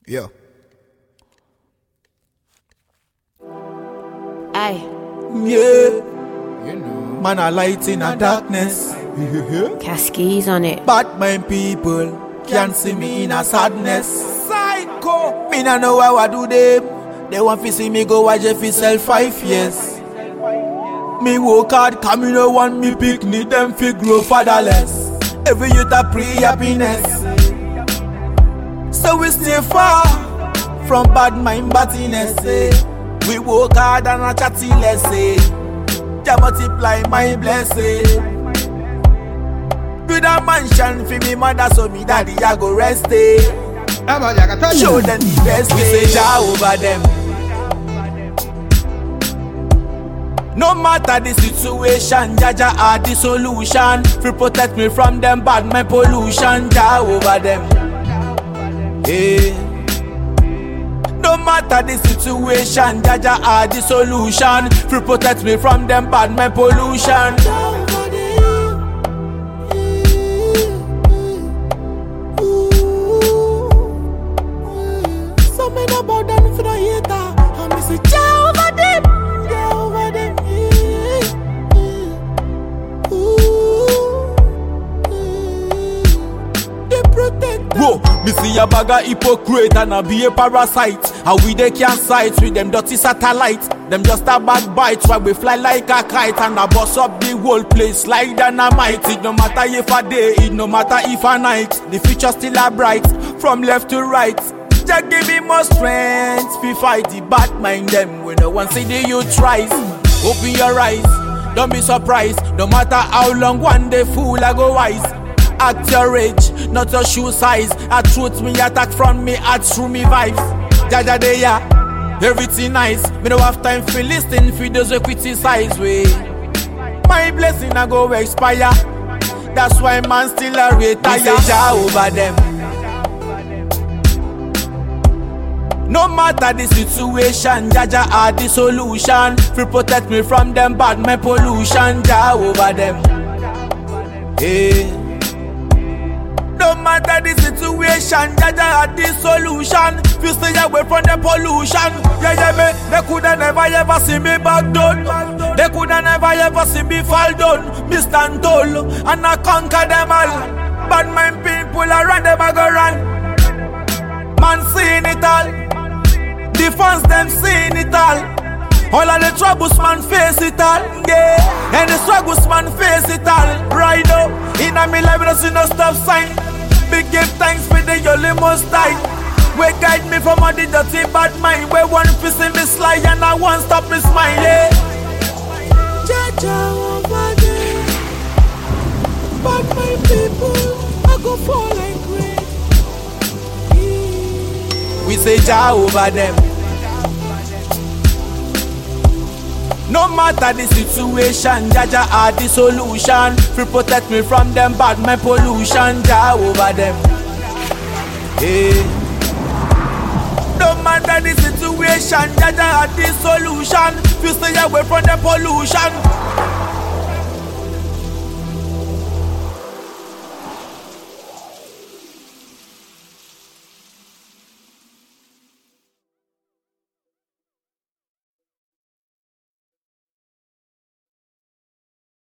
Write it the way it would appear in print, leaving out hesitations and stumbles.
Yeah. Aye. Yeah. You know. Man, a light in a darkness. Cascades on it. Bad mind people can't see me in a sadness. Psycho. Me no know how I do them. They want to see me go watch if sell 5 years. Me work hard, come me no want me picnic, them fi grow fatherless. Every youth a pre-happiness. So we stay far from bad mind battiness. We work hard and a chatty less. Jah multiply my blessing. With a mansion for me mother, so me daddy I go rest. Show them the best. We say Jah over them. No matter the situation, Jaja are the solution. Free protect me from them bad my pollution. Jah over them. Hey. No matter the situation, Jaja are the solution. Free protect me from them bad my pollution. So me no bow down for the hater. And me say Jah over them. Jah over them. They protect them. Whoa, me see a bag of hypocrite and a be a parasite. How we they can sight with them dirty satellites. Them just a bad bites while we fly like a kite and a bust up the whole place like dynamite. It no matter if a day, it no matter if a night. The future still a bright from left to right. Just give me more strength to fight the bad mind them. We no one see the youth rise. Open your eyes, don't be surprised. No matter how long one day fool I go wise. Act your age, not your shoe size. A truth me attack from me, add through me vibes. Jaja they ya, everything nice. Me no have time for listening for those who criticize way. My blessing I go expire. That's why man still a retire. We say Jah over them. No matter the situation, Jaja are the solution. Free protect me from them bad my pollution. Jah over them. Hey. No matter the situation, Jaja are the solution. If stay away from the pollution. Yeah, me, they coulda never ever see me back down. They coulda never ever see me fall down. Me stand tall and I conquer them all. Bad mind people around them I go run. Man seeing it all. Defense them seeing it all. All of the troubles man face it all. Yeah, and the struggles man face it all. Right now, in a me life we don't see no stop sign. Big give thanks for the only most time. We guide me from all the dirty bad mind. We want to see me slide and I won't stop me smile. Yeah. Jaja over there. Bad mind people, I go fall like rain. We say Jah over them. No matter the situation, Jaja are the solution. Free protect me from them bad my pollution. Jah over them. Hey. No matter the situation, Jaja are the solution. Free stay away from the pollution.